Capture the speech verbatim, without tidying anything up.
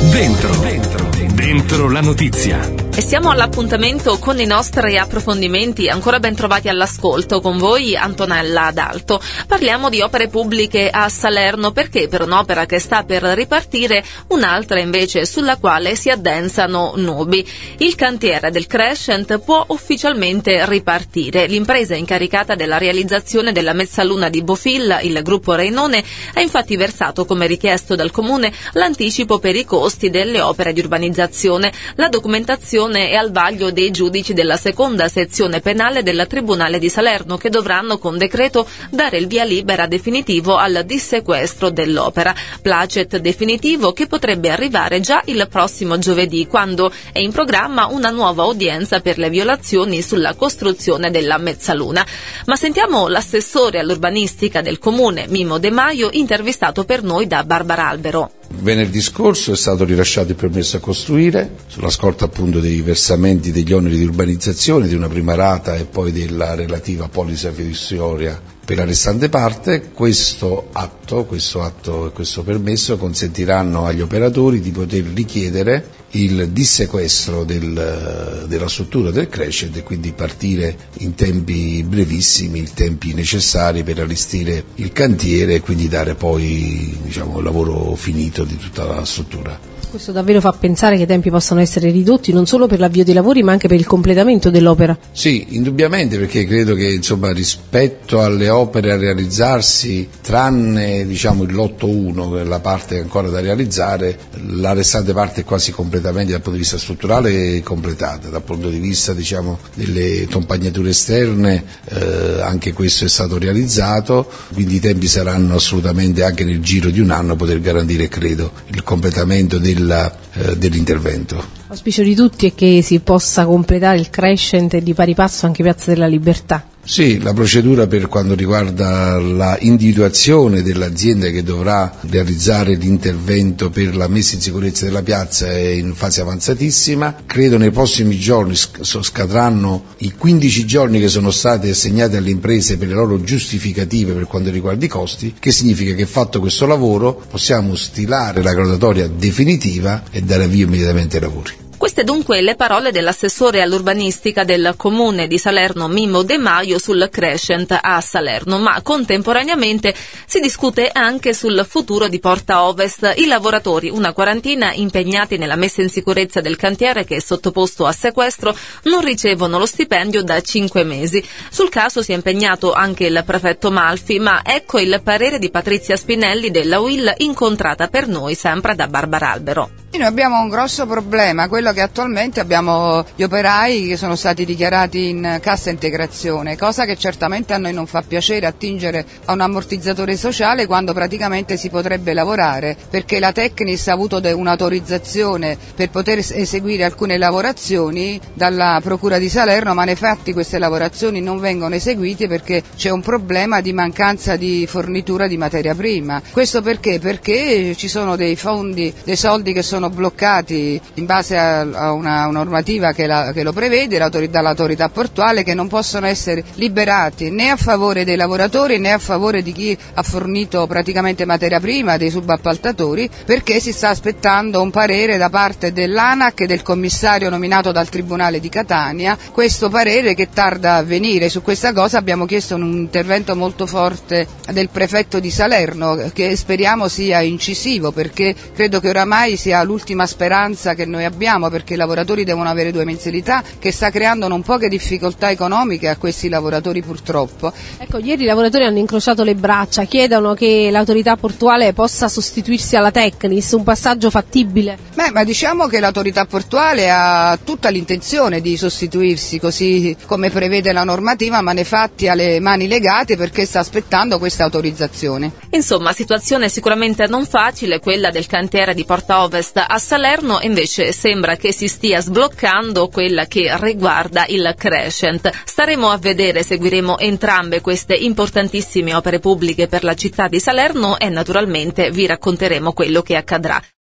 Dentro, dentro, dentro la notizia. E siamo all'appuntamento con i nostri approfondimenti, ancora ben trovati all'ascolto con voi Antonella Adalto. Parliamo di opere pubbliche a Salerno perché per un'opera che sta per ripartire, un'altra invece sulla quale si addensano nubi. Il cantiere del Crescent può ufficialmente ripartire. L'impresa incaricata della realizzazione della mezzaluna di Bofil, il gruppo Reinone, ha infatti versato come richiesto dal Comune l'anticipo per i costi delle opere di urbanizzazione. La documentazione è al vaglio dei giudici della seconda sezione penale del Tribunale di Salerno, che dovranno con decreto dare il via libera definitivo al dissequestro dell'opera. Placet definitivo che potrebbe arrivare già il prossimo giovedì, quando è in programma una nuova udienza per le violazioni sulla costruzione della mezzaluna. Ma sentiamo l'assessore all'urbanistica del Comune, Mimmo De Maio, intervistato per noi da Barbara Albero. Venerdì scorso è stato rilasciato il permesso a costruire, sulla scorta appunto dei versamenti degli oneri di urbanizzazione, di una prima rata e poi della relativa polizza fiduciaria per la restante parte. Questo atto, questo atto e questo permesso consentiranno agli operatori di poter richiedere il dissequestro del, della struttura del Crescent e quindi partire in tempi brevissimi, i tempi necessari per allestire il cantiere e quindi dare poi, diciamo, il lavoro finito di tutta la struttura. Questo davvero fa pensare che i tempi possano essere ridotti non solo per l'avvio dei lavori ma anche per il completamento dell'opera. Sì, indubbiamente, perché credo che insomma rispetto alle opere a realizzarsi, tranne diciamo il lotto uno, che è la parte ancora da realizzare, la restante parte è quasi completamente dal punto di vista strutturale completata, dal punto di vista diciamo delle compagnature esterne eh, anche questo è stato realizzato, quindi i tempi saranno assolutamente anche nel giro di un anno poter garantire credo il completamento del della, eh, dell'intervento. L'auspicio di tutti è che si possa completare il Crescent e di pari passo anche Piazza della Libertà. Sì, la procedura per quanto riguarda la individuazione dell'azienda che dovrà realizzare l'intervento per la messa in sicurezza della piazza è in fase avanzatissima. Credo nei prossimi giorni scadranno i quindici giorni che sono stati assegnati alle imprese per le loro giustificative per quanto riguarda i costi, che significa che fatto questo lavoro possiamo stilare la graduatoria definitiva e dare avvio immediatamente ai lavori. Queste dunque le parole dell'assessore all'urbanistica del Comune di Salerno Mimmo De Maio sul Crescent a Salerno, ma contemporaneamente si discute anche sul futuro di Porta Ovest. I lavoratori, una quarantina impegnati nella messa in sicurezza del cantiere che è sottoposto a sequestro, non ricevono lo stipendio da cinque mesi. Sul caso si è impegnato anche il prefetto Malfi, ma ecco il parere di Patrizia Spinelli della U I L, incontrata per noi sempre da Barbara Albero. Noi abbiamo un grosso problema, quello che attualmente abbiamo gli operai che sono stati dichiarati in cassa integrazione, cosa che certamente a noi non fa piacere attingere a un ammortizzatore sociale quando praticamente si potrebbe lavorare, perché la Tecnis ha avuto un'autorizzazione per poter eseguire alcune lavorazioni dalla Procura di Salerno, ma nei fatti queste lavorazioni non vengono eseguite perché c'è un problema di mancanza di fornitura di materia prima. Questo perché? Perché ci sono dei fondi, dei soldi che sono bloccati in base a, a una, una normativa che, la, che lo prevede dall'autorità portuale, che non possono essere liberati né a favore dei lavoratori né a favore di chi ha fornito praticamente materia prima, dei subappaltatori, perché si sta aspettando un parere da parte dell'ANAC e del commissario nominato dal Tribunale di Catania, questo parere che tarda a venire. Su questa cosa abbiamo chiesto un intervento molto forte del prefetto di Salerno, che speriamo sia incisivo, perché credo che oramai sia l'ultima speranza che noi abbiamo, perché i lavoratori devono avere due mensilità, che sta creando non poche difficoltà economiche a questi lavoratori purtroppo. Ecco, ieri i lavoratori hanno incrociato le braccia, chiedono che l'autorità portuale possa sostituirsi alla Tecnis, un passaggio fattibile? Beh, ma diciamo che l'autorità portuale ha tutta l'intenzione di sostituirsi così come prevede la normativa, ma nei fatti ha le mani legate perché sta aspettando questa autorizzazione. Insomma, situazione sicuramente non facile quella del cantiere di Porta Ovest a Salerno, invece sembra che si stia sbloccando quella che riguarda il Crescent. Staremo a vedere, seguiremo entrambe queste importantissime opere pubbliche per la città di Salerno e naturalmente vi racconteremo quello che accadrà.